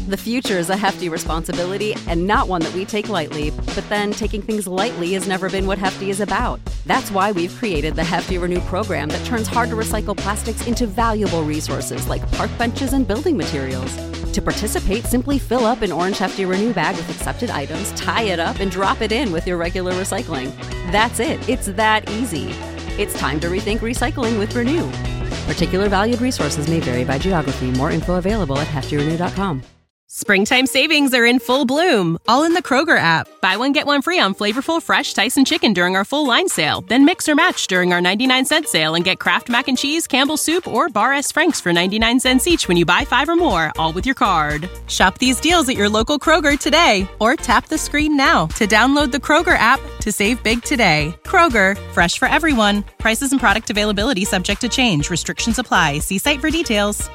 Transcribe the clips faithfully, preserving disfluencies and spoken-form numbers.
The future is a hefty responsibility and not one that we take lightly, but then taking things lightly has never been what Hefty is about. That's why we've created the Hefty Renew program that turns hard-to-recycle plastics into valuable resources like park benches and building materials. To participate, simply fill up an orange Hefty Renew bag with accepted items, tie it up, and drop it in with your regular recycling. That's it. It's that easy. It's time to rethink recycling with Renew. Particular valued resources may vary by geography. More info available at hefty renew dot com. Springtime savings are in full bloom, all in the Kroger app. Buy one, get one free on flavorful fresh Tyson chicken during our full line sale. Then mix or match during our ninety-nine cent sale and get Kraft mac and cheese, Campbell's soup, or Bar S. Frank's for ninety-nine cents each when you buy five or more, all with your card. Shop these deals at your local Kroger today or tap the screen now to download the Kroger app to save big today. Kroger, fresh for everyone. Prices and product availability subject to change. Restrictions apply. See site for details.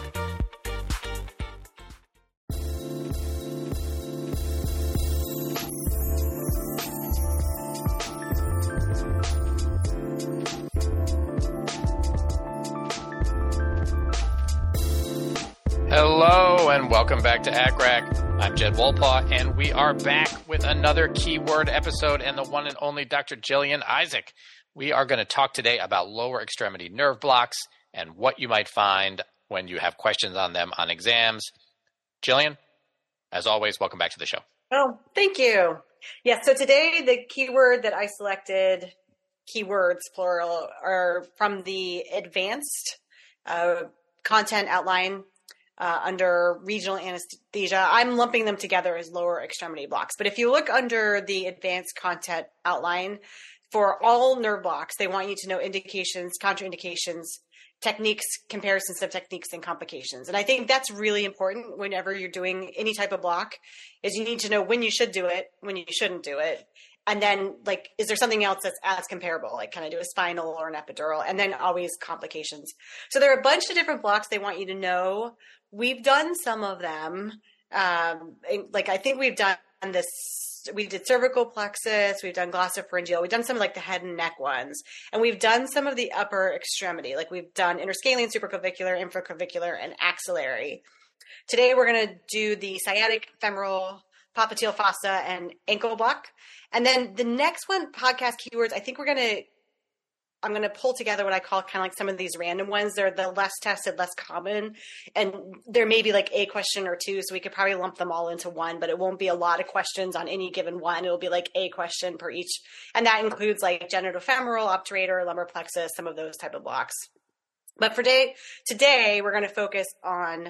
Hello and welcome back to ACCRAC. I'm Jed Wolpaw, and we are back with another keyword episode and the one and only Doctor Jillian Isaac. We are going to talk today about lower extremity nerve blocks and what you might find when you have questions on them on exams. Jillian, as always, welcome back to the show. Oh, thank you. Yeah, so today the keyword that I selected, keywords plural, are from the advanced uh, content outline Uh, under regional anesthesia. I'm lumping them together as lower extremity blocks. But if you look under the advanced content outline, for all nerve blocks, they want you to know indications, contraindications, techniques, comparisons of techniques, and complications. And I think that's really important whenever you're doing any type of block, is you need to know when you should do it, when you shouldn't do it. And then, like, is there something else that's as comparable? Like, can I do a spinal or an epidural? And then always complications. So there are a bunch of different blocks they want you to know. We've done some of them. Um, like, I think we've done this. We did cervical plexus. We've done glossopharyngeal. We've done some of, like, the head and neck ones. And we've done some of the upper extremity. Like, we've done interscalene, supraclavicular, infraclavicular, and axillary. Today, we're going to do the sciatic, femoral, popliteal fossa, and ankle block. And then the next one, podcast keywords, I think we're going to, I'm going to pull together what I call kind of like some of these random ones. They're the less tested, less common. And there may be like a question or two, so we could probably lump them all into one, but it won't be a lot of questions on any given one. It'll be like a question per each. And that includes like genitofemoral, obturator, lumbar plexus, some of those type of blocks. But for day, today, we're going to focus on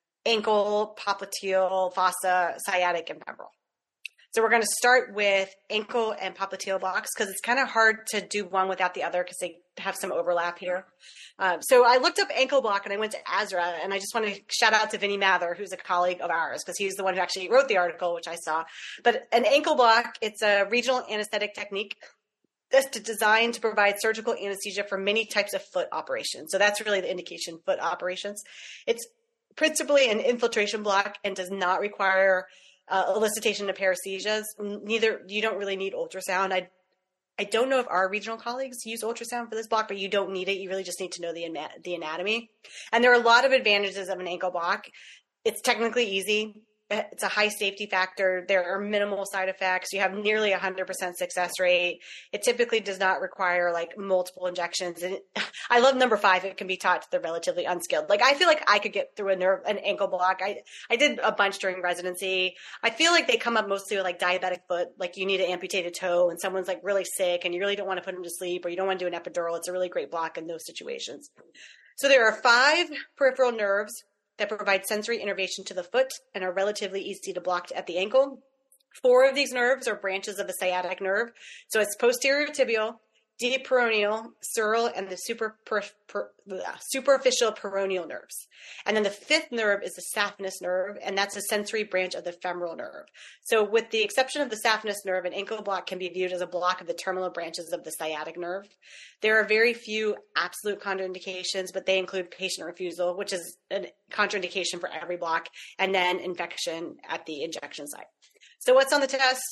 ankle, popliteal, fossa, sciatic, and femoral. So we're going to start with ankle and popliteal blocks because it's kind of hard to do one without the other because they have some overlap here. Um, so I looked up ankle block and I went to A S R A, and I just want to shout out to Vinny Mather, who's a colleague of ours, because he's the one who actually wrote the article, which I saw. But an ankle block, it's a regional anesthetic technique that's designed to provide surgical anesthesia for many types of foot operations. So that's really the indication, foot operations. It's principally an infiltration block and does not require Uh, elicitation of paresthesias. Neither, you don't really need ultrasound. I I don't know if our regional colleagues use ultrasound for this block, but you don't need it. You really just need to know the the anatomy. And there are a lot of advantages of an ankle block. It's technically easy. It's a high safety factor. There are minimal side effects. You have nearly a one hundred percent success rate. It typically does not require like multiple injections. And it, I love number five. It can be taught to the relatively unskilled. Like I feel like I could get through a nerve, an ankle block. I, I did a bunch during residency. I feel like they come up mostly with like diabetic foot. Like you need an amputated toe and someone's like really sick and you really don't want to put them to sleep or you don't want to do an epidural. It's a really great block in those situations. So there are five peripheral nerves that provide sensory innervation to the foot and are relatively easy to block at the ankle. Four of these nerves are branches of the sciatic nerve. So it's posterior tibial, deep peroneal, sural, and the super, per, per, bleh, superficial peroneal nerves. And then the fifth nerve is the saphenous nerve, and that's a sensory branch of the femoral nerve. So with the exception of the saphenous nerve, an ankle block can be viewed as a block of the terminal branches of the sciatic nerve. There are very few absolute contraindications, but they include patient refusal, which is a contraindication for every block, and then infection at the injection site. So what's on the test?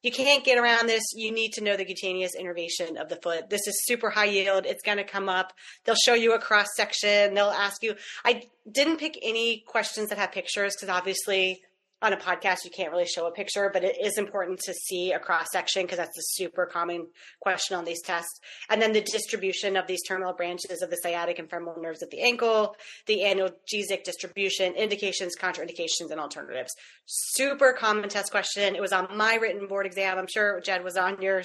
you can't get around this. You need to know the cutaneous innervation of the foot. This is super high yield. It's going to come up. They'll show you a cross section. They'll ask you. I didn't pick any questions that have pictures because obviously on a podcast, you can't really show a picture, but it is important to see a cross section because that's a super common question on these tests. And then the distribution of these terminal branches of the sciatic and femoral nerves at the ankle, the analgesic distribution, indications, contraindications, and alternatives. Super common test question. It was on my written board exam. I'm sure Jed was on yours.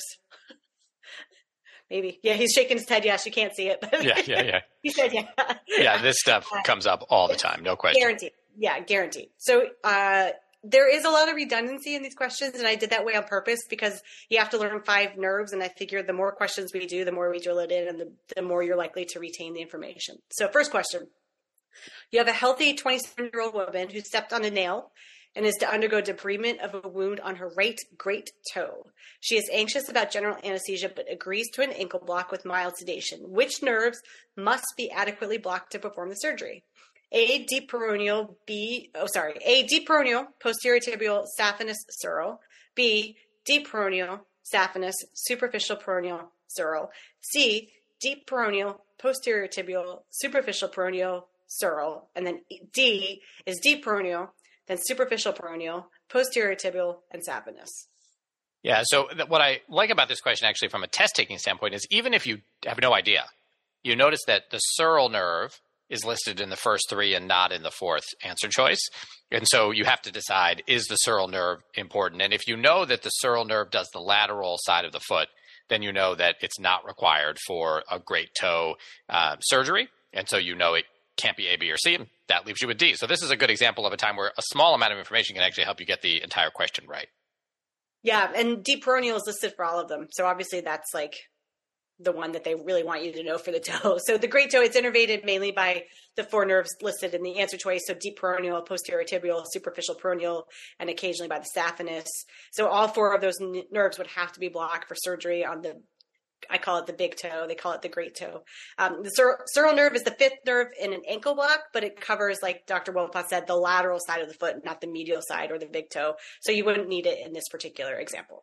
Maybe. Yeah, he's shaking his head. Yes, you can't see it. But yeah, yeah, yeah. He said, yeah. Yeah, this stuff comes up all the time. No question. Guaranteed. Yeah, guaranteed. So, uh, there is a lot of redundancy in these questions, and I did that way on purpose because you have to learn five nerves, and I figured the more questions we do, the more we drill it in, and the, the more you're likely to retain the information. So first question. You have a healthy twenty-seven-year-old woman who stepped on a nail and is to undergo debridement of a wound on her right great toe. She is anxious about general anesthesia but agrees to an ankle block with mild sedation. Which nerves must be adequately blocked to perform the surgery? A, deep peroneal, B, oh, sorry, A, deep peroneal, posterior tibial, saphenous, sural. B, deep peroneal, saphenous, superficial peroneal, sural. C, deep peroneal, posterior tibial, superficial peroneal, sural. And then D is deep peroneal, then superficial peroneal, posterior tibial, and saphenous. Yeah, so th- what I like about this question actually from a test-taking standpoint is even if you have no idea, you notice that the sural nerve is listed in the first three and not in the fourth answer choice. And so you have to decide, is the sural nerve important? And if you know that the sural nerve does the lateral side of the foot, then you know that it's not required for a great toe uh, surgery. And so you know it can't be A, B, or C, and that leaves you with D. So this is a good example of a time where a small amount of information can actually help you get the entire question right. Yeah, and deep peroneal is listed for all of them. So obviously that's like the one that they really want you to know for the toe. So the great toe, it's innervated mainly by the four nerves listed in the answer choice. So deep peroneal, posterior tibial, superficial peroneal, and occasionally by the saphenous. So all four of those n- nerves would have to be blocked for surgery on the, I call it the big toe. They call it the great toe. Um, the sur- sural nerve is the fifth nerve in an ankle block, but it covers, like Doctor Wolpaw said, the lateral side of the foot, not the medial side or the big toe. So you wouldn't need it in this particular example.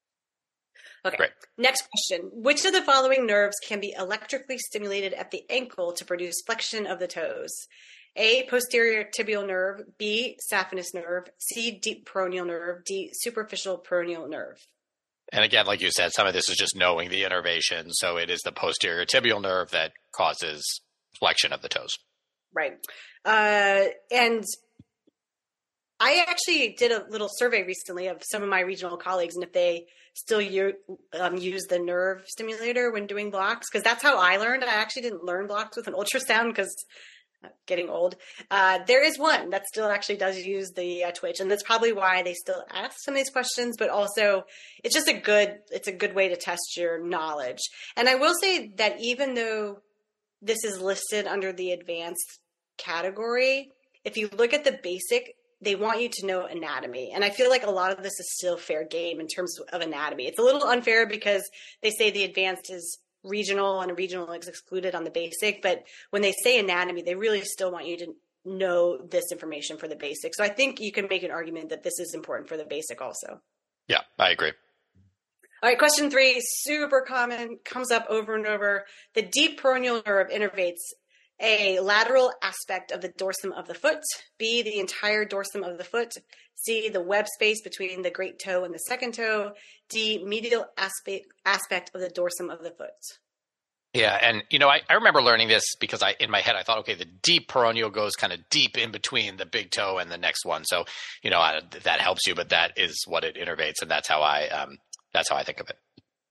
Okay. Great. Next question. Which of the following nerves can be electrically stimulated at the ankle to produce flexion of the toes? A, posterior tibial nerve, B, saphenous nerve, C, deep peroneal nerve, D, superficial peroneal nerve. And again, like you said, some of this is just knowing the innervation. So it is the posterior tibial nerve that causes flexion of the toes. Right. Uh, and I actually did a little survey recently of some of my regional colleagues and if they still u- um, use the nerve stimulator when doing blocks, because that's how I learned. I actually didn't learn blocks with an ultrasound because I'm getting old. Uh, there is one that still actually does use the uh, twitch, and that's probably why they still ask some of these questions, but also it's just a good, it's a good way to test your knowledge. And I will say that even though this is listed under the advanced category, if you look at the basic, they want you to know anatomy. And I feel like a lot of this is still fair game in terms of anatomy. It's a little unfair because they say the advanced is regional and a regional is excluded on the basic. But when they say anatomy, they really still want you to know this information for the basic. So I think you can make an argument that this is important for the basic also. Yeah, I agree. All right, question three, super common, comes up over and over. The deep peroneal nerve innervates A, lateral aspect of the dorsum of the foot, B, the entire dorsum of the foot, C, the web space between the great toe and the second toe, D, medial aspect aspect of the dorsum of the foot. Yeah, and you know, I, I remember learning this because I in my head I thought, okay, the deep peroneal goes kind of deep in between the big toe and the next one. So, you know, I, that helps you, but that is what it innervates, and that's how I um, that's how I think of it.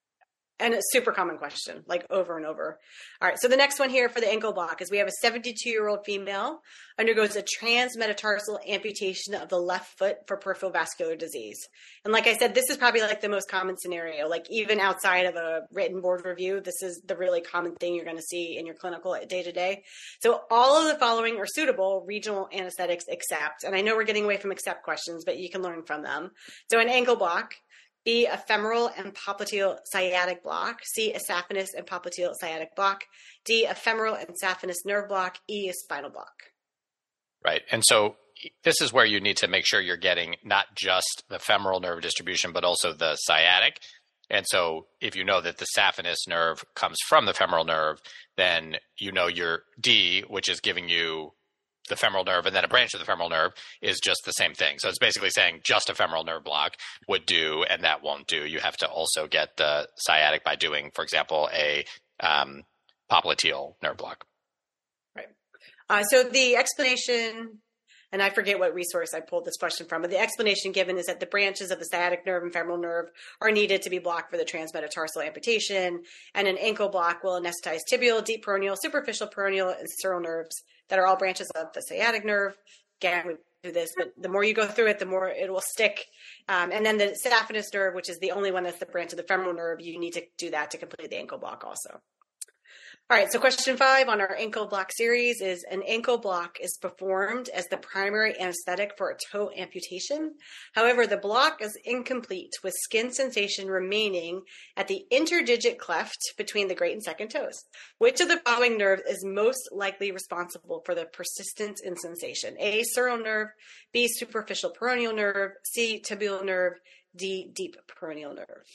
And a super common question, like over and over. All right. So the next one here for the ankle block is we have a seventy-two-year-old female undergoes a transmetatarsal amputation of the left foot for peripheral vascular disease. And like I said, this is probably like the most common scenario. Like even outside of a written board review, this is the really common thing you're going to see in your clinical day to day. So all of the following are suitable regional anesthetics except, and I know we're getting away from except questions, but you can learn from them. So an ankle block. B, a femoral and popliteal sciatic block. C, a saphenous and popliteal sciatic block. D, a femoral and saphenous nerve block. E, a spinal block. Right. And so this is where you need to make sure you're getting not just the femoral nerve distribution, but also the sciatic. And so if you know that the saphenous nerve comes from the femoral nerve, then you know your D, which is giving you the femoral nerve, and then a branch of the femoral nerve is just the same thing. So it's basically saying just a femoral nerve block would do, and that won't do. You have to also get the sciatic by doing, for example, a um, popliteal nerve block. Right. Uh, so the explanation, and I forget what resource I pulled this question from, but the explanation given is that the branches of the sciatic nerve and femoral nerve are needed to be blocked for the transmetatarsal amputation, and an ankle block will anesthetize tibial, deep peroneal, superficial peroneal, and sural nerves that are all branches of the sciatic nerve. Again, we do this, but the more you go through it, the more it will stick. Um, and then the saphenous nerve, which is the only one that's the branch of the femoral nerve, you need to do that to complete the ankle block also. All right, so question five on our ankle block series is: an ankle block is performed as the primary anesthetic for a toe amputation. However, the block is incomplete with skin sensation remaining at the interdigit cleft between the great and second toes. Which of the following nerve is most likely responsible for the persistence in sensation? A, sural nerve; B, superficial peroneal nerve; C, tibial nerve; D, deep peroneal nerve.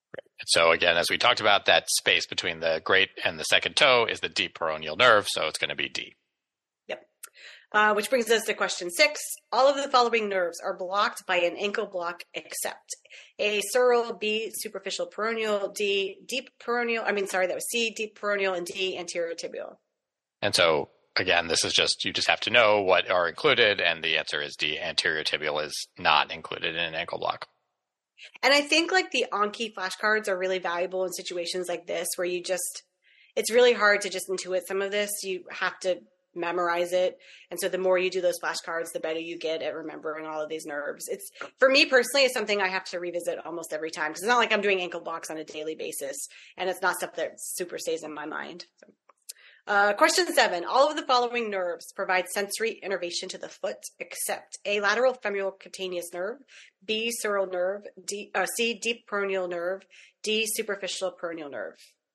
So again, as we talked about, that space between the great and the second toe is the deep peroneal nerve, so it's going to be D. Yep. Uh, which brings us to question six. All of the following nerves are blocked by an ankle block except A, sural; B, superficial peroneal; D, deep peroneal. I mean, sorry, that was C, deep peroneal; and D, anterior tibial. And so again, this is just, you just have to know what are included, and the answer is D, anterior tibial is not included in an ankle block. And I think like the Anki flashcards are really valuable in situations like this where you just, it's really hard to just intuit some of this. You have to memorize it. And so the more you do those flashcards, the better you get at remembering all of these nerves. It's, for me personally, it's something I have to revisit almost every time, because it's not like I'm doing ankle blocks on a daily basis, and it's not stuff that super stays in my mind. So. Uh, question seven. All of the following nerves provide sensory innervation to the foot except A, lateral femoral cutaneous nerve; B, sural nerve; D, uh, C, deep peroneal nerve; D, superficial peroneal nerve.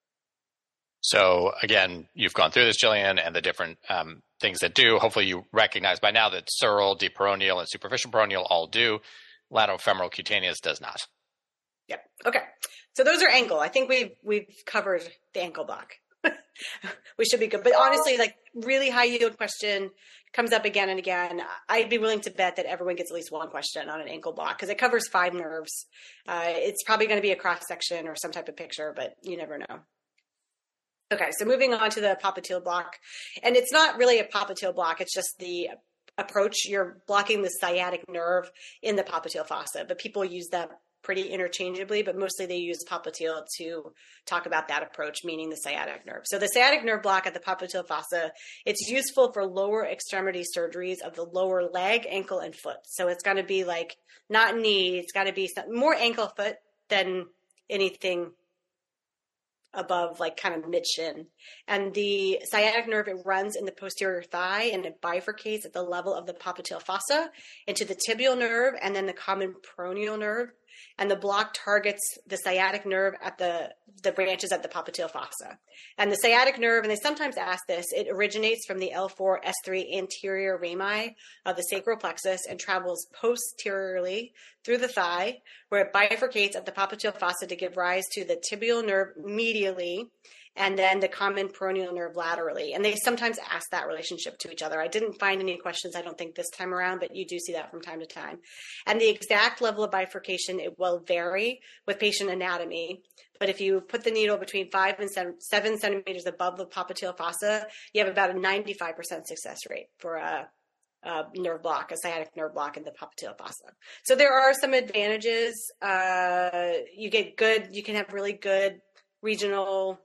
So again, you've gone through this, Jillian, and the different um, things that do. Hopefully you recognize by now that sural, deep peroneal, and superficial peroneal all do. Lateral femoral cutaneous does not. Yep. Okay. So those are ankle. I think we've, we've covered the ankle block. We should be good. But honestly, like really high yield question comes up again and again. I'd be willing to bet that everyone gets at least one question on an ankle block because it covers five nerves. Uh, it's probably going to be a cross section or some type of picture, but you never know. Okay, so moving on to the popliteal block. And it's not really a popliteal block. It's just the approach. You're blocking the sciatic nerve in the popliteal fossa, but people use that pretty interchangeably, but mostly they use popliteal to talk about that approach, meaning the sciatic nerve. So the sciatic nerve block at the popliteal fossa, it's useful for lower extremity surgeries of the lower leg, ankle, and foot. So it's going to be like not knee, it's got to be some, more ankle foot than anything above like kind of mid shin. And the sciatic nerve, it runs in the posterior thigh and it bifurcates at the level of the popliteal fossa into the tibial nerve and then the common peroneal nerve. And the block targets the sciatic nerve at the, the branches at the popliteal fossa. And the sciatic nerve, and they sometimes ask this, it originates from the L four S three anterior rami of the sacral plexus and travels posteriorly through the thigh, where it bifurcates at the popliteal fossa to give rise to the tibial nerve medially, and then the common peroneal nerve laterally. And they sometimes ask that relationship to each other. I didn't find any questions, I don't think, this time around, but you do see that from time to time. And the exact level of bifurcation, it will vary with patient anatomy. But if you put the needle between five and seven, seven centimeters above the popliteal fossa, you have about a ninety-five percent success rate for a, a nerve block, a sciatic nerve block in the popliteal fossa. So there are some advantages. Uh, you get good, you can have really good regional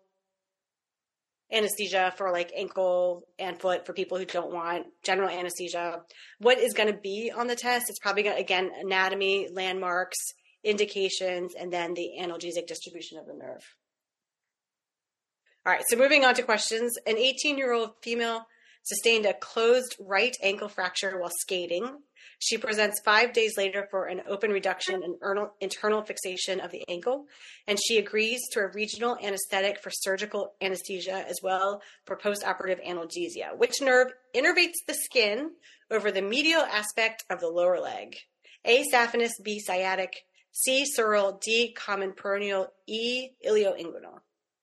anesthesia for like ankle and foot for people who don't want general anesthesia. What is going to be on the test? It's probably going to, again, anatomy, landmarks, indications, and then the analgesic distribution of the nerve. All right, so moving on to questions. An eighteen-year-old female sustained a closed right ankle fracture while skating. She presents five days later for an open reduction and internal fixation of the ankle, and she agrees to a regional anesthetic for surgical anesthesia as well for postoperative analgesia. Which nerve innervates the skin over the medial aspect of the lower leg? A, saphenous, B, sciatic, C, sural, D, common peroneal, E, ilioinguinal.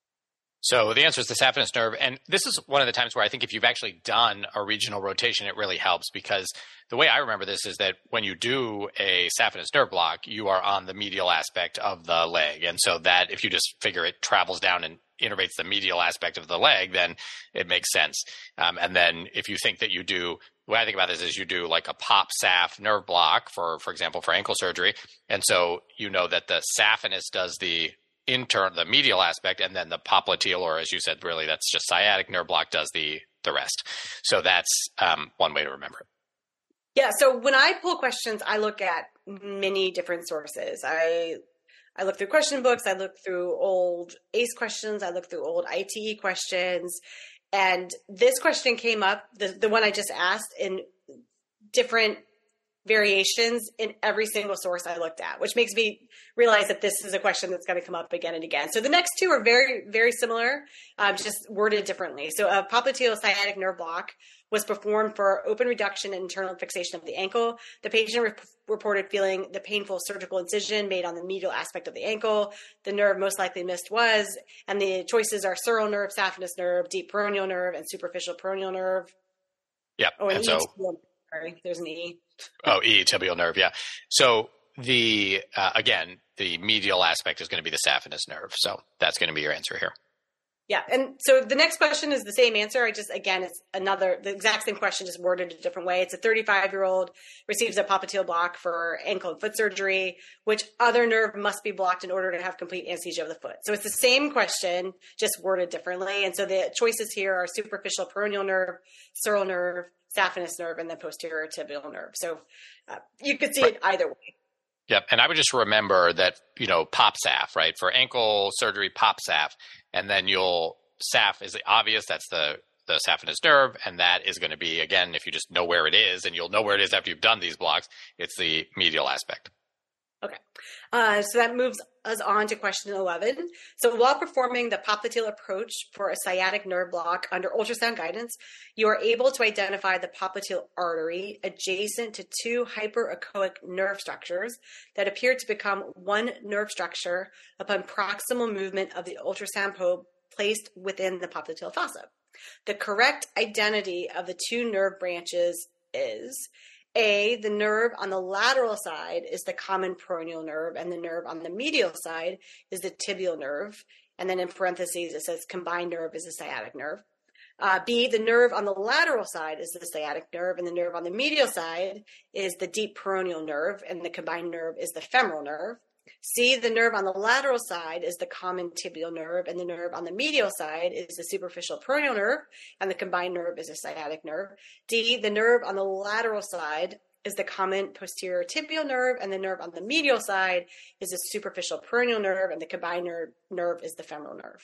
So the answer is the saphenous nerve. And this is one of the times where I think if you've actually done a regional rotation, it really helps, because the way I remember this is that when you do a saphenous nerve block, you are on the medial aspect of the leg. And so that if you just figure it travels down and innervates the medial aspect of the leg, then it makes sense. Um, and then if you think that you do, the way I think about this is you do like a pop saph nerve block for, for example, for ankle surgery. And so you know that the saphenous does the intern, the medial aspect, and then the popliteal, or as you said, really that's just sciatic nerve block, does the the rest. So that's um, one way to remember it. Yeah. So when I pull questions, I look at many different sources. I I look through question books. I look through old A C E questions. I look through old I T E questions. And this question came up, the, the one I just asked, in different variations in every single source I looked at, which makes me realize that this is a question that's going to come up again and again. So the next two are very, very similar, um, just worded differently. So a popliteal sciatic nerve block was performed for open reduction and internal fixation of the ankle. The patient re- reported feeling the painful surgical incision made on the medial aspect of the ankle. The nerve most likely missed was, and the choices are sural nerve, saphenous nerve, deep peroneal nerve, and superficial peroneal nerve. Yep. Oh, and, and E, so, sorry, there's an E. Oh, E, tibial nerve, yeah. So the uh, again, the medial aspect is going to be the saphenous nerve. So that's going to be your answer here. Yeah. And so the next question is the same answer. I just, again, it's another, the exact same question, just worded a different way. It's a thirty-five-year-old receives a popliteal block for ankle and foot surgery. Which other nerve must be blocked in order to have complete anesthesia of the foot? So it's the same question, just worded differently. And so the choices here are superficial peroneal nerve, sural nerve, saphenous nerve, and the posterior tibial nerve. So uh, you could see right. it either way. Yep. And I would just remember that, you know, pop saph, right? For ankle surgery, pop saph. And then you'll, saph is obvious. That's the, the saphenous nerve. And that is going to be, again, if you just know where it is, and you'll know where it is after you've done these blocks, it's the medial aspect. Okay. Uh, so that moves us on to question eleven. So while performing the popliteal approach for a sciatic nerve block under ultrasound guidance, you are able to identify the popliteal artery adjacent to two hyperechoic nerve structures that appear to become one nerve structure upon proximal movement of the ultrasound probe placed within the popliteal fossa. The correct identity of the two nerve branches is: A, the nerve on the lateral side is the common peroneal nerve, and the nerve on the medial side is the tibial nerve. And then in parentheses, it says combined nerve is the sciatic nerve. Uh, B, the nerve on the lateral side is the sciatic nerve, and the nerve on the medial side is the deep peroneal nerve, and the combined nerve is the femoral nerve. C, the nerve on the lateral side is the common tibial nerve, and the nerve on the medial side is the superficial peroneal nerve, and the combined nerve is the sciatic nerve. D, the nerve on the lateral side is the common posterior tibial nerve, and the nerve on the medial side is the superficial peroneal nerve, and the combined nerve, nerve is the femoral nerve.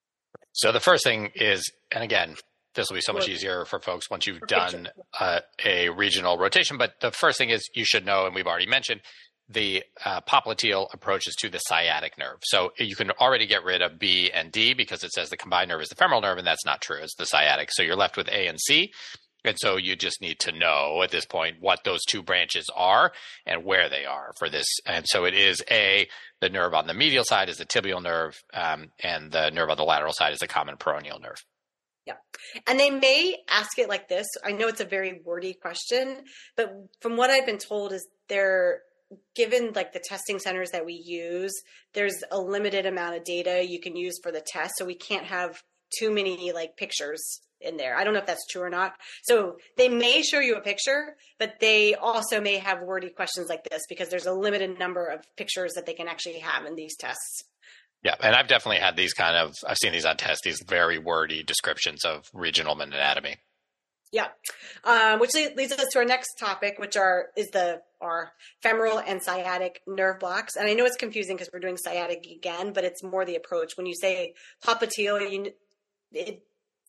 So the first thing is, and again, this will be so much easier for folks once you've done uh, a regional rotation, but the first thing is you should know, and we've already mentioned, the uh, popliteal approaches to the sciatic nerve. So you can already get rid of B and D because it says the combined nerve is the femoral nerve, and that's not true. It's the sciatic. So you're left with A and C. And so you just need to know at this point what those two branches are and where they are for this. And so it is A, the nerve on the medial side is the tibial nerve, um, and the nerve on the lateral side is the common peroneal nerve. Yeah. And they may ask it like this. I know it's a very wordy question, but from what I've been told is they're, given like the testing centers that we use, there's a limited amount of data you can use for the test. So we can't have too many like pictures in there. I don't know if that's true or not. So they may show you a picture, but they also may have wordy questions like this because there's a limited number of pictures that they can actually have in these tests. Yeah. And I've definitely had these kind of, I've seen these on tests, these very wordy descriptions of regional anatomy. Yeah, um, which leads us to our next topic, which are is the our femoral and sciatic nerve blocks. And I know it's confusing because we're doing sciatic again, but it's more the approach. When you say popliteal, you it,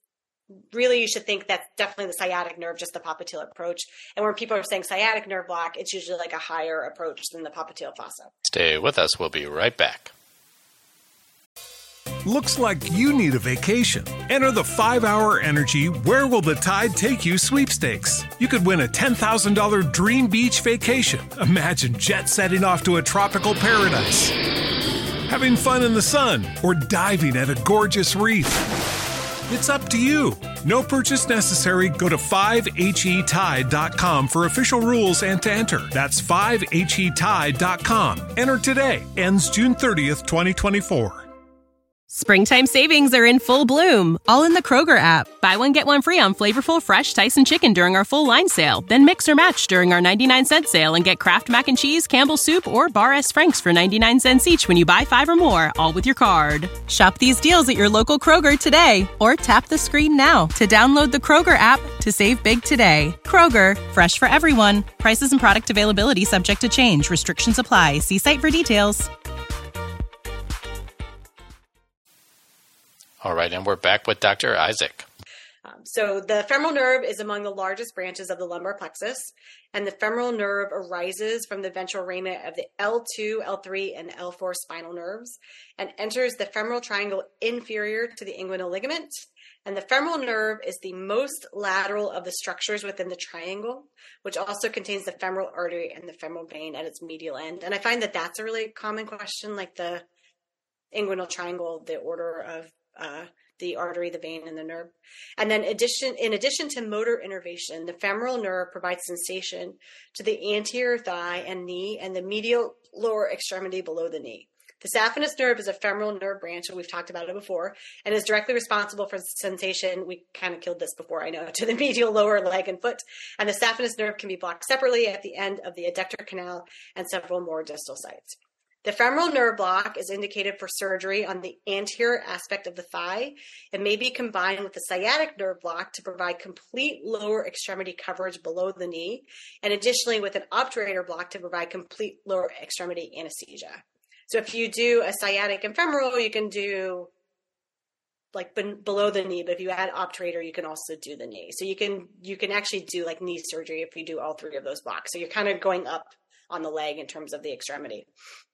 really you should think that's definitely the sciatic nerve, just the popliteal approach. And when people are saying sciatic nerve block, it's usually like a higher approach than the popliteal fossa. Stay with us. We'll be right back. Looks like you need a vacation. Enter the five hour Energy Where Will the Tide Take You sweepstakes. You could win a ten thousand dollars dream beach vacation. Imagine jet setting off to a tropical paradise, having fun in the sun, or diving at a gorgeous reef. It's up to you. No purchase necessary. Go to five H E tide dot com for official rules and to enter. That's five H E tide dot com. Enter today. Ends June thirtieth, twenty twenty-four. Springtime savings are in full bloom, all in the Kroger app. Buy one, get one free on flavorful, fresh Tyson chicken during our full line sale. Then mix or match during our ninety-nine cent sale and get Kraft Mac and Cheese, Campbell's Soup, or Bar S. Frank's for ninety-nine cents each when you buy five or more, all with your card. Shop these deals at your local Kroger today, or tap the screen now to download the Kroger app to save big today. Kroger, fresh for everyone. Prices and product availability subject to change. Restrictions apply. See site for details. All right, and we're back with Doctor Isaac. Um, so the femoral nerve is among the largest branches of the lumbar plexus, and the femoral nerve arises from the ventral ramen of the L two, L three, and L four spinal nerves and enters the femoral triangle inferior to the inguinal ligament. And the femoral nerve is the most lateral of the structures within the triangle, which also contains the femoral artery and the femoral vein at its medial end. And I find that that's a really common question, like the inguinal triangle, the order of Uh, the artery, the vein, and the nerve. And then addition, in addition to motor innervation, the femoral nerve provides sensation to the anterior thigh and knee and the medial lower extremity below the knee. The saphenous nerve is a femoral nerve branch, and we've talked about it before, and is directly responsible for sensation. We kind of killed this before, I know, to the medial lower leg and foot. And the saphenous nerve can be blocked separately at the end of the adductor canal and several more distal sites. The femoral nerve block is indicated for surgery on the anterior aspect of the thigh and may be combined with the sciatic nerve block to provide complete lower extremity coverage below the knee, and additionally with an obturator block to provide complete lower extremity anesthesia. So if you do a sciatic and femoral, you can do like ben- below the knee, but if you add obturator, you can also do the knee. So you can you can actually do like knee surgery if you do all three of those blocks. So you're kind of going up on the leg in terms of the extremity.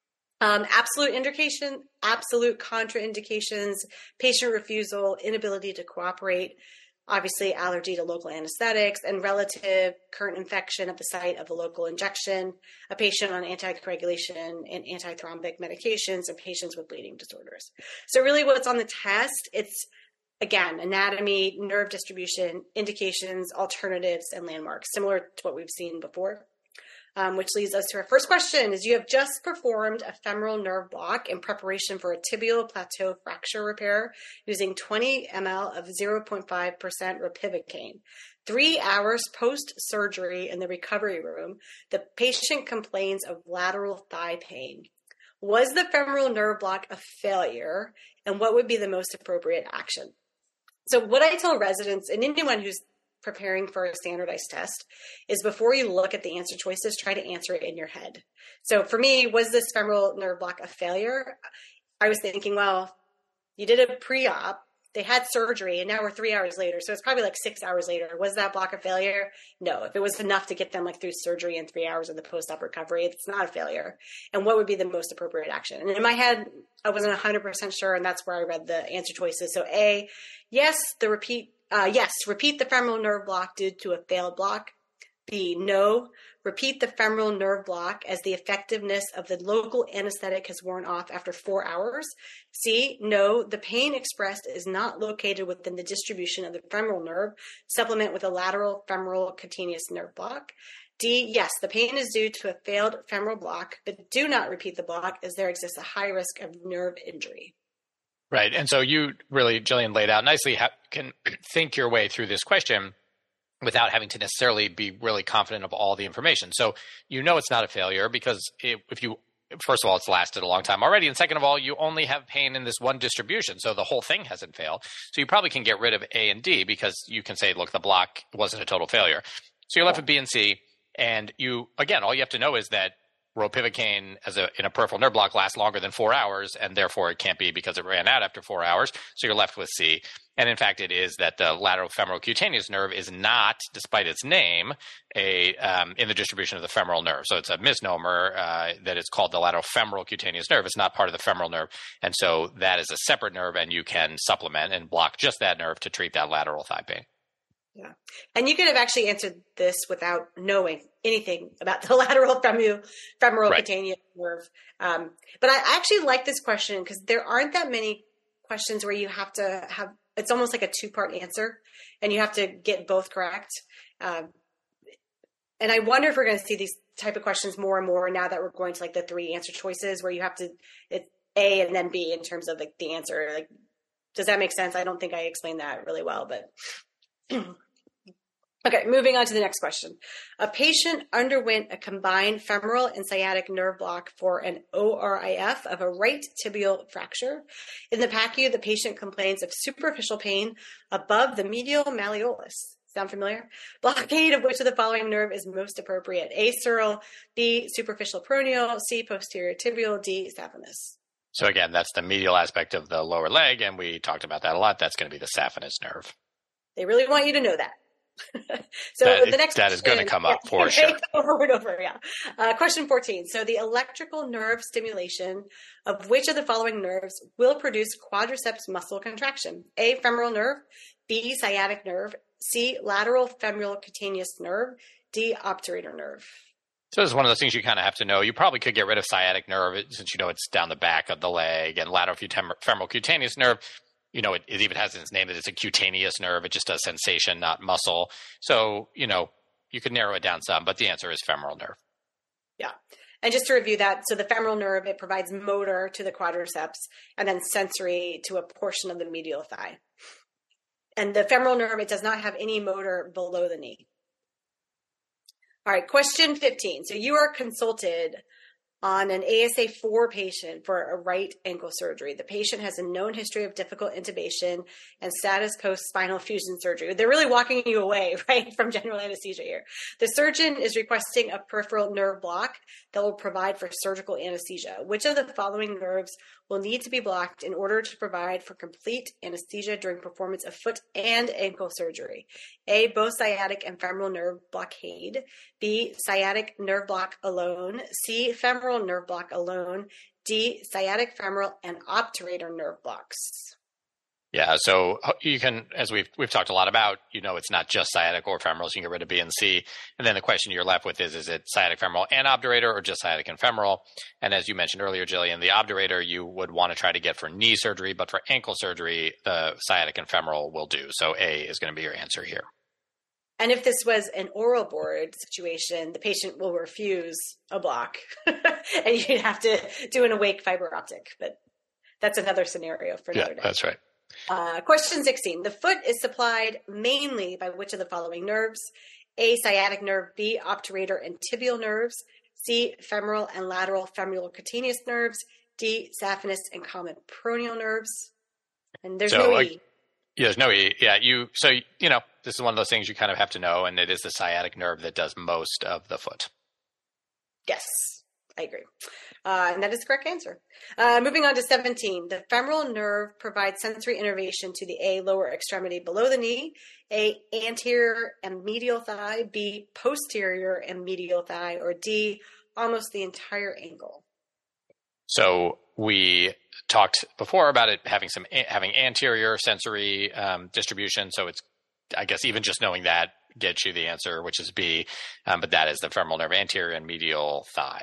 Um, absolute indication, absolute contraindications, patient refusal, inability to cooperate, obviously allergy to local anesthetics, and relative current infection at the site of the local injection, a patient on anticoagulation and antithrombic medications, and patients with bleeding disorders. So really what's on the test, it's, again, anatomy, nerve distribution, indications, alternatives, and landmarks, similar to what we've seen before. Um, which leads us to our first question is you have just performed a femoral nerve block in preparation for a tibial plateau fracture repair using twenty milliliters of zero point five percent ropivacaine. Three hours post-surgery in the recovery room, the patient complains of lateral thigh pain. Was the femoral nerve block a failure, and what would be the most appropriate action? So what I tell residents and anyone who's preparing for a standardized test is before you look at the answer choices, try to answer it in your head. So for me, was this femoral nerve block a failure? I was thinking, well, you did a pre-op, they had surgery, and now we're three hours later. So it's probably like six hours later. Was that block a failure? No. If it was enough to get them like through surgery in three hours of the post-op recovery, it's not a failure. And what would be the most appropriate action? And in my head, I wasn't one hundred percent sure, and that's where I read the answer choices. So A, yes, the repeat, uh, yes, repeat the femoral nerve block due to a failed block. B, no, repeat the femoral nerve block as the effectiveness of the local anesthetic has worn off after four hours. C, no, the pain expressed is not located within the distribution of the femoral nerve. Supplement with a lateral femoral cutaneous nerve block. D, yes, the pain is due to a failed femoral block, but do not repeat the block as there exists a high risk of nerve injury. Right. And so you really, Jillian, laid out nicely how can think your way through this question without having to necessarily be really confident of all the information. So you know it's not a failure because it, if you, first of all, it's lasted a long time already. And second of all, you only have pain in this one distribution. So the whole thing hasn't failed. So you probably can get rid of A and D because you can say, look, the block wasn't a total failure. So you're left with B and C. And you, again, all you have to know is that ropivacaine as a in a peripheral nerve block lasts longer than four hours, and therefore it can't be because it ran out after four hours. So you're left with C. And in fact, it is that the lateral femoral cutaneous nerve is not, despite its name, a um, in the distribution of the femoral nerve. So it's a misnomer uh, that it's called the lateral femoral cutaneous nerve. It's not part of the femoral nerve. And so that is a separate nerve, and you can supplement and block just that nerve to treat that lateral thigh pain. Yeah. And you could have actually answered this without knowing anything about the lateral femoral, femoral Right. cutaneous nerve. Um, but I actually like this question because there aren't that many questions where you have to have, it's almost like a two-part answer and you have to get both correct. Um, and I wonder if we're going to see these type of questions more and more now that we're going to like the three answer choices where you have to, it's A and then B in terms of like the answer. Like, does that make sense? I don't think I explained that really well, but okay, moving on to the next question. A patient underwent a combined femoral and sciatic nerve block for an O R I F of a right tibial fracture. In the P A C U, the patient complains of superficial pain above the medial malleolus. Sound familiar? Blockade of which of the following nerve is most appropriate? A, sural, B, superficial peroneal, C, posterior tibial, D, saphenous. So again, that's the medial aspect of the lower leg, and we talked about that a lot. That's going to be the saphenous nerve. They really want you to know that. So that, the next that is going to come up yeah, for sure. Over and over, yeah. Uh, question fourteen. So the electrical nerve stimulation of which of the following nerves will produce quadriceps muscle contraction? A, femoral nerve, B, sciatic nerve, C, lateral femoral cutaneous nerve, D, obturator nerve. So this is one of those things you kind of have to know. You probably could get rid of sciatic nerve since you know it's down the back of the leg, and lateral femoral cutaneous nerve. You know, it, it even has its name that it's a cutaneous nerve. It just does sensation, not muscle. So, you know, you could narrow it down some, but the answer is femoral nerve. Yeah. And just to review that, so the femoral nerve, it provides motor to the quadriceps and then sensory to a portion of the medial thigh. And the femoral nerve, it does not have any motor below the knee. All right, question fifteen. So you are consulted on an A S A four patient for a right ankle surgery. The patient has a known history of difficult intubation and status post spinal fusion surgery. They're really walking you away, right, from general anesthesia here. The surgeon is requesting a peripheral nerve block that will provide for surgical anesthesia. Which of the following nerves will need to be blocked in order to provide for complete anesthesia during performance of foot and ankle surgery? A, both sciatic and femoral nerve blockade. B, sciatic nerve block alone. C, femoral nerve block alone. D, sciatic femoral and obturator nerve blocks. Yeah, so you can, as we've we've talked a lot about, you know, it's not just sciatic or femoral, so you can get rid of B and C. And then the question you're left with is, is it sciatic femoral and obturator or just sciatic and femoral? And as you mentioned earlier, Jillian, the obturator you would want to try to get for knee surgery, but for ankle surgery, the sciatic and femoral will do. So A is going to be your answer here. And if this was an oral board situation, the patient will refuse a block and you'd have to do an awake fiber optic. But that's another scenario for another Yeah, day. that's right. Uh, question sixteen. The foot is supplied mainly by which of the following nerves? A, sciatic nerve, B, obturator and tibial nerves, C, femoral and lateral femoral cutaneous nerves, D, saphenous and common peroneal nerves. And there's So, no like, E. Yeah, there's no E. Yeah, you, so, you know, this is one of those things you kind of have to know, and it is the sciatic nerve that does most of the foot. Yes, I agree. Uh, and that is the correct answer. Uh, moving on to seventeen. The femoral nerve provides sensory innervation to the A, lower extremity below the knee, A, anterior and medial thigh, B, posterior and medial thigh, or D, almost the entire ankle. So we talked before about it having some having anterior sensory um, distribution. So it's, I guess, even just knowing that gets you the answer, which is B. Um, but that is the femoral nerve, anterior and medial thigh.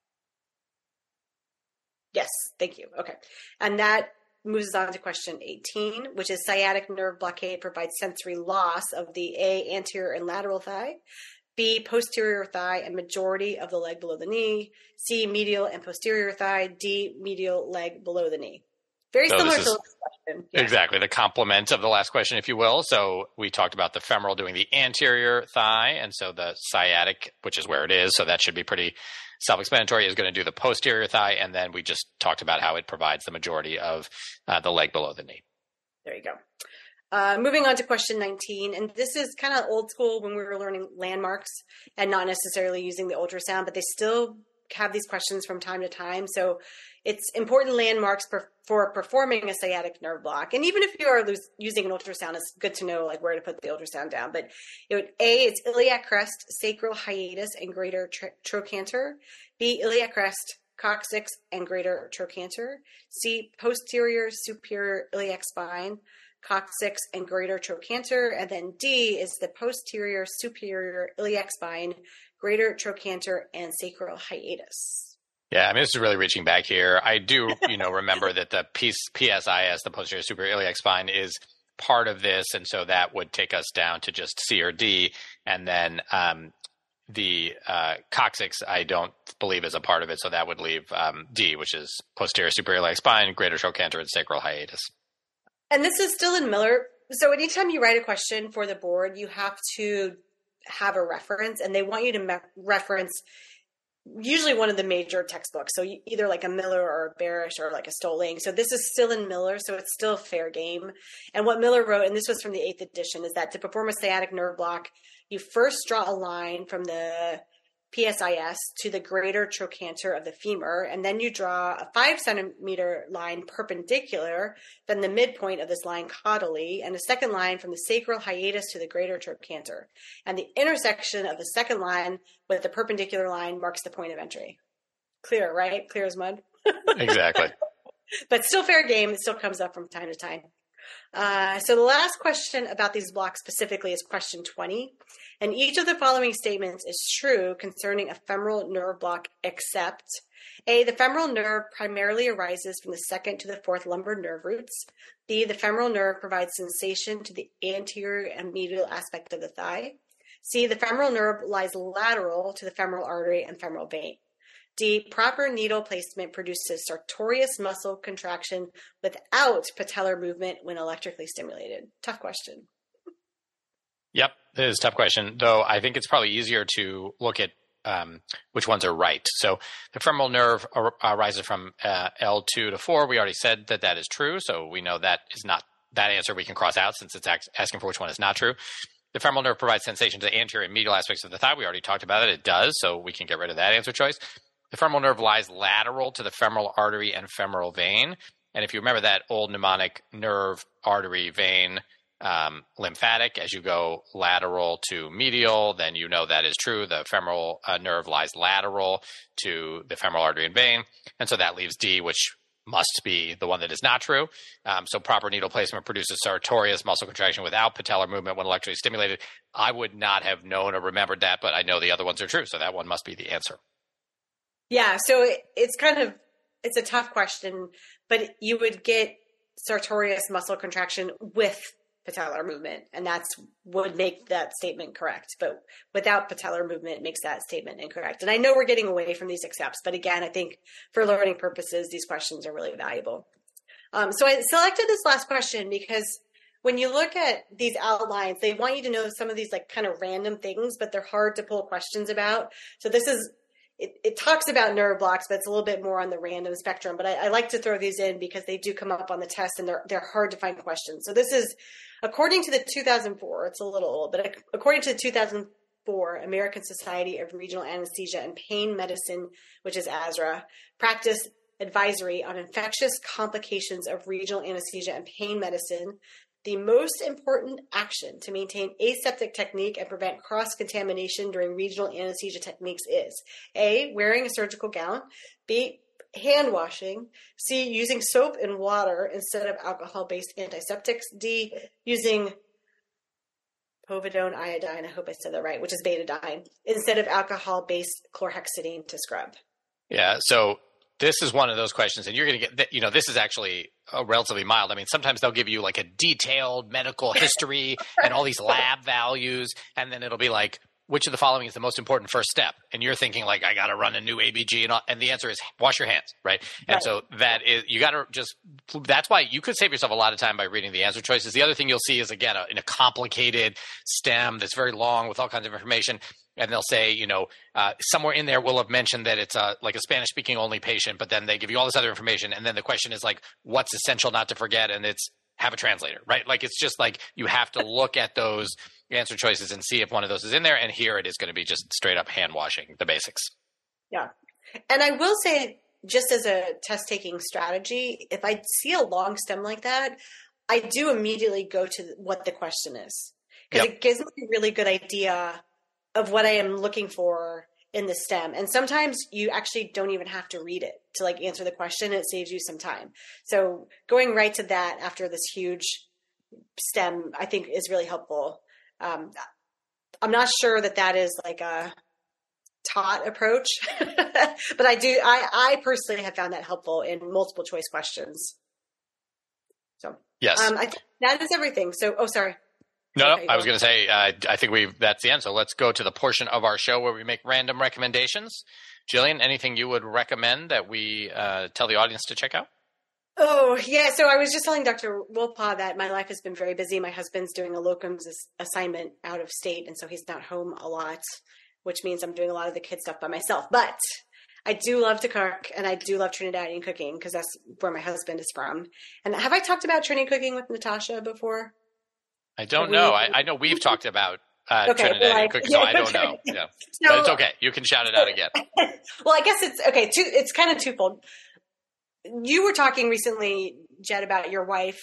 Yes, thank you. Okay. And that moves us on to question eighteen, which is sciatic nerve blockade provides sensory loss of the A, anterior and lateral thigh, B, posterior thigh and majority of the leg below the knee, C, medial and posterior thigh, D, medial leg below the knee. Very So similar this to is- the last question. Yeah. Exactly. The complement of the last question, if you will. So we talked about the femoral doing the anterior thigh. And so the sciatic, which is where it is, so that should be pretty self-explanatory, is going to do the posterior thigh. And then we just talked about how it provides the majority of uh, the leg below the knee. There you go. Uh, moving on to question nineteen, and this is kind of old school when we were learning landmarks and not necessarily using the ultrasound, but they still have these questions from time to time. So it's important landmarks per, for performing a sciatic nerve block. And even if you are lo- using an ultrasound, it's good to know like where to put the ultrasound down. But it would, A, it's iliac crest, sacral hiatus, and greater tr- trochanter. B, iliac crest, coccyx, and greater trochanter. C, posterior superior iliac spine, coccyx, and greater trochanter. And then D is the posterior superior iliac spine, greater trochanter, and sacral hiatus. Yeah, I mean, this is really reaching back here. I do, you know, remember that the P S I S, the posterior superior iliac spine, is part of this, and so that would take us down to just C or D, and then um, the uh, coccyx, I don't believe is a part of it, so that would leave um, D, which is posterior superior iliac spine, greater trochanter, and sacral hiatus. And this is still in Miller. So anytime you write a question for the board, you have to have a reference, and they want you to me- reference usually one of the major textbooks. So either like a Miller or a Barish or like a Stoling. So this is still in Miller, so it's still fair game. And what Miller wrote, and this was from the eighth edition, is that to perform a sciatic nerve block, you first draw a line from the P S I S to the greater trochanter of the femur, and then you draw a five centimeter line perpendicular, then the midpoint of this line caudally, and a second line from the sacral hiatus to the greater trochanter. And the intersection of the second line with the perpendicular line marks the point of entry. Clear, right? Clear as mud. Exactly. But still fair game. It still comes up from time to time. Uh, so the last question about these blocks specifically is question twenty. And each of the following statements is true concerning a femoral nerve block except A, the femoral nerve primarily arises from the second to the fourth lumbar nerve roots. B, the femoral nerve provides sensation to the anterior and medial aspect of the thigh. C, the femoral nerve lies lateral to the femoral artery and femoral vein. D, proper needle placement produces sartorius muscle contraction without patellar movement when electrically stimulated. Tough question. Yep, it is a tough question, though I think it's probably easier to look at um, which ones are right. So the femoral nerve ar- arises from uh, L two to four. We already said that that is true, so we know that is not that answer we can cross out since it's ac- asking for which one is not true. The femoral nerve provides sensation to the anterior and medial aspects of the thigh. We already talked about it. It does, so we can get rid of that answer choice. The femoral nerve lies lateral to the femoral artery and femoral vein. And if you remember that old mnemonic, nerve, artery, vein, um, lymphatic, as you go lateral to medial, then you know that is true. The femoral uh, nerve lies lateral to the femoral artery and vein. And so that leaves D, which must be the one that is not true. Um, so proper needle placement produces sartorius muscle contraction without patellar movement when electrically stimulated. I would not have known or remembered that, but I know the other ones are true. So that one must be the answer. Yeah, so it, it's kind of, it's a tough question, but you would get sartorius muscle contraction with patellar movement, and that's would make that statement correct. But without patellar movement, it makes that statement incorrect. And I know we're getting away from these accepts, but again, I think for learning purposes, these questions are really valuable. Um, so I selected this last question because when you look at these outlines, they want you to know some of these like kind of random things, but they're hard to pull questions about. So this is It, it talks about nerve blocks, but it's a little bit more on the random spectrum. But I, I like to throw these in because they do come up on the test and they're they're hard to find questions. So this is, according to the two thousand four, it's a little old, but according to the two thousand four American Society of Regional Anesthesia and Pain Medicine, which is A S R A, practice advisory on infectious complications of regional anesthesia and pain medicine, the most important action to maintain aseptic technique and prevent cross-contamination during regional anesthesia techniques is A, wearing a surgical gown, B, hand washing, C, using soap and water instead of alcohol-based antiseptics, D, using povidone iodine, I hope I said that right, which is betadine, instead of alcohol-based chlorhexidine to scrub. Yeah, so this is one of those questions, and you're going to get, you know, this is actually uh, relatively mild. I mean, sometimes they'll give you like a detailed medical history and all these lab values, and then it'll be like, which of the following is the most important first step? And you're thinking like, I got to run a new A B G, and, all, and the answer is wash your hands, right? And right. So that is, you got to just, that's why you could save yourself a lot of time by reading the answer choices. The other thing you'll see is, again, a, in a complicated stem that's very long with all kinds of information, and they'll say, you know, uh, somewhere in there will have mentioned that it's a, like a Spanish-speaking only patient, but then they give you all this other information, and then the question is like, what's essential not to forget? And it's have a translator, right? Like it's just like you have to look at those answer choices and see if one of those is in there, and here it is going to be just straight up hand washing, the basics. Yeah. And I will say, just as a test-taking strategy, if I see a long stem like that, I do immediately go to what the question is, because yep. it gives me a really good idea of what I am looking for in the stem. And sometimes you actually don't even have to read it to like answer the question. It saves you some time. So going right to that after this huge stem, I think is really helpful. Um, I'm not sure that that is like a taught approach, but I do, I, I personally have found that helpful in multiple choice questions. So yes, um, I think that is everything. So, oh, sorry. No, okay, no, I was going to say, uh, I think we've, that's the end. So let's go to the portion of our show where we make random recommendations. Jillian, anything you would recommend that we uh, tell the audience to check out? Oh, yeah. So I was just telling Doctor Wolpaw that my life has been very busy. My husband's doing a locums assignment out of state, and so he's not home a lot, which means I'm doing a lot of the kid stuff by myself. But I do love to cook, and I do love Trinidadian cooking because that's where my husband is from. And have I talked about Trini cooking with Natasha before? I don't know. I, I know we've talked about uh, okay, Trinidadian well, I, cooking, yeah, so I don't okay. know. Yeah. So, but it's okay. You can shout it out again. Well, I guess it's okay. Two, it's kind of twofold. You were talking recently, Jed, about your wife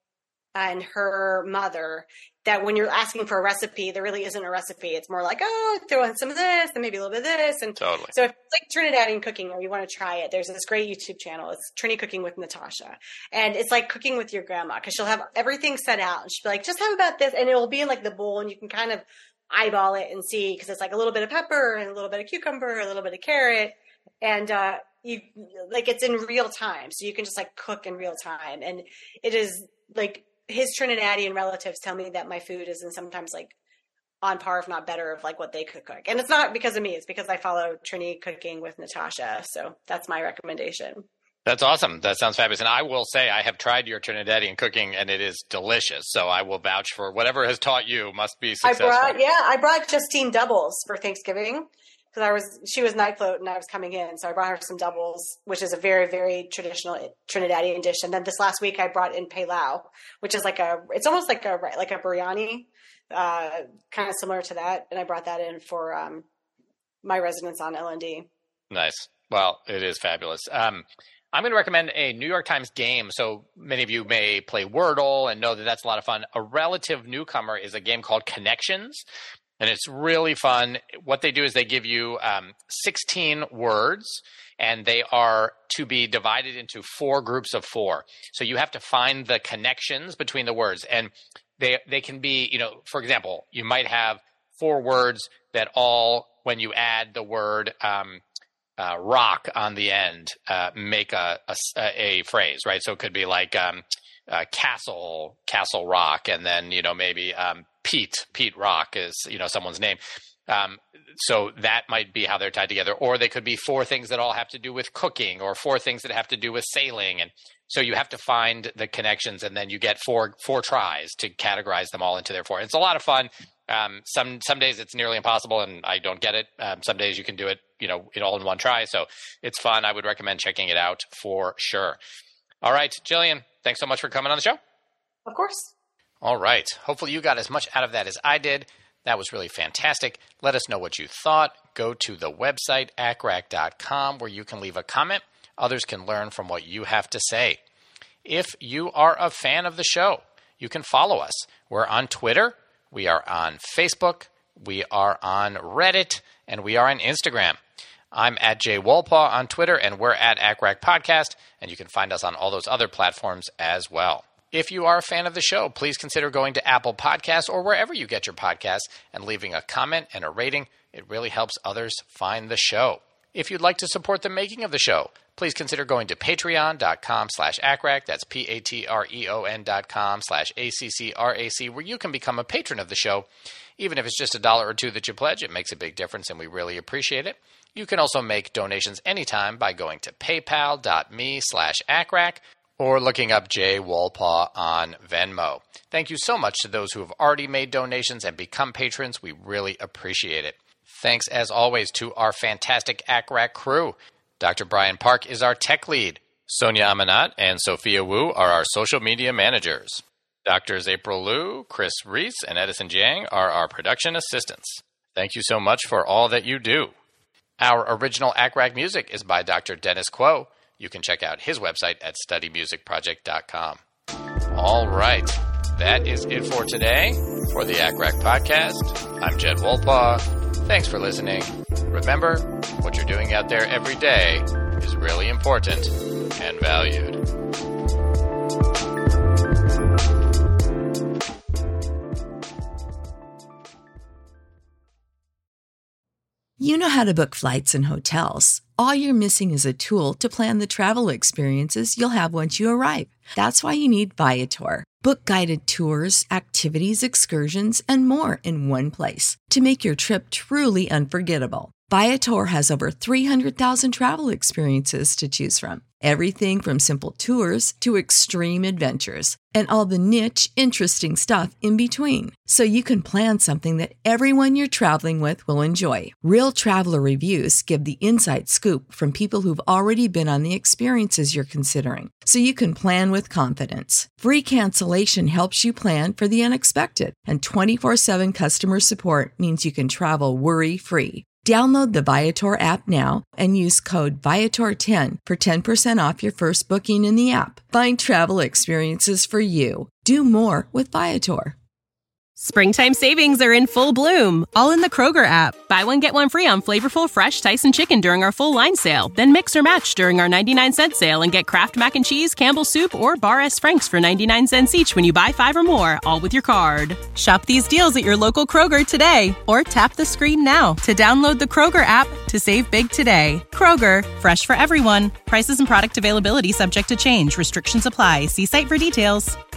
and her mother, that when you're asking for a recipe, there really isn't a recipe. It's more like, oh, throw in some of this and maybe a little bit of this. And totally. So if it's like Trinidadian cooking or you want to try it, there's this great YouTube channel. It's Trini Cooking with Natasha. And it's like cooking with your grandma, because she'll have everything set out. And she'll be like, just have about this. And it will be in like the bowl, and you can kind of eyeball it and see, because it's like a little bit of pepper and a little bit of cucumber, a little bit of carrot. And uh, you like it's in real time. So you can just like cook in real time. And it is like, his Trinidadian relatives tell me that my food is in sometimes like on par, if not better, of like what they could cook. And it's not because of me. It's because I follow Trini Cooking with Natasha. So that's my recommendation. That's awesome. That sounds fabulous. And I will say I have tried your Trinidadian cooking, and it is delicious. So I will vouch for whatever has taught you must be successful. I brought, yeah, I brought Justine doubles for Thanksgiving. Because I was, she was night float and I was coming in. So I brought her some doubles, which is a very, very traditional Trinidadian dish. And then this last week I brought in pilau, which is like a, it's almost like a, like a biryani, uh, kind of similar to that. And I brought that in for um, my residents on L N D. Nice. Well, it is fabulous. Um, I'm going to recommend a New York Times game. So many of you may play Wordle and know that that's a lot of fun. A relative newcomer is a game called Connections. And it's really fun. What they do is they give you um, sixteen words, and they are to be divided into four groups of four. So you have to find the connections between the words. And they they can be, you know, for example, you might have four words that all, when you add the word um, uh, rock on the end, uh, make a, a, a phrase, right? So it could be like um, uh, castle, castle rock, and then, you know, maybe um, Pete, Pete Rock is, you know, someone's name. Um, so that might be how they're tied together. Or they could be four things that all have to do with cooking, or four things that have to do with sailing. And so you have to find the connections, and then you get four four tries to categorize them all into their four. It's a lot of fun. Um, some some days it's nearly impossible, and I don't get it. Um, some days you can do it, you know, it all in one try. So it's fun. I would recommend checking it out for sure. All right, Jillian, thanks so much for coming on the show. Of course. All right. Hopefully you got as much out of that as I did. That was really fantastic. Let us know what you thought. Go to the website, A C R A C dot com, where you can leave a comment. Others can learn from what you have to say. If you are a fan of the show, you can follow us. We're on Twitter. We are on Facebook. We are on Reddit. And we are on Instagram. I'm at Jay Wolpaw on Twitter, and we're at A C R A C Podcast. And you can find us on all those other platforms as well. If you are a fan of the show, please consider going to Apple Podcasts or wherever you get your podcasts and leaving a comment and a rating. It really helps others find the show. If you'd like to support the making of the show, please consider going to patreon.com slash ACRAC. That's P-A-T-R-E-O-N dot com slash A-C-C-R-A-C, where you can become a patron of the show. Even if it's just a dollar or two that you pledge, it makes a big difference, and we really appreciate it. You can also make donations anytime by going to paypal.me slash ACRAC. or looking up Jay Wolpaw on Venmo. Thank you so much to those who have already made donations and become patrons. We really appreciate it. Thanks, as always, to our fantastic A C R A C crew. Doctor Brian Park is our tech lead. Sonia Amanat and Sophia Wu are our social media managers. Doctors April Liu, Chris Reese, and Edison Jiang are our production assistants. Thank you so much for all that you do. Our original A C R A C music is by Doctor Dennis Quo. You can check out his website at study music project dot com. All right. That is it for today for the A C R A C podcast. I'm Jed Wolpaw. Thanks for listening. Remember, what you're doing out there every day is really important and valued. You know how to book flights and hotels. All you're missing is a tool to plan the travel experiences you'll have once you arrive. That's why you need Viator. Book guided tours, activities, excursions, and more in one place to make your trip truly unforgettable. Viator has over three hundred thousand travel experiences to choose from. Everything from simple tours to extreme adventures and all the niche, interesting stuff in between. So you can plan something that everyone you're traveling with will enjoy. Real traveler reviews give the inside scoop from people who've already been on the experiences you're considering. So you can plan with confidence. Free cancellation helps you plan for the unexpected. And twenty-four seven customer support means you can travel worry-free. Download the Viator app now and use code Viator ten for ten percent off your first booking in the app. Find travel experiences for you. Do more with Viator. Springtime savings are in full bloom, all in the Kroger app. Buy one, get one free on flavorful fresh Tyson chicken during our full line sale. Then mix or match during our ninety-nine cent sale and get Kraft Mac and Cheese, Campbell's Soup, or Bar S. Frank's for ninety-nine cents each when you buy five or more, all with your card. Shop these deals at your local Kroger today, or tap the screen now to download the Kroger app to save big today. Kroger, fresh for everyone. Prices and product availability subject to change. Restrictions apply. See site for details.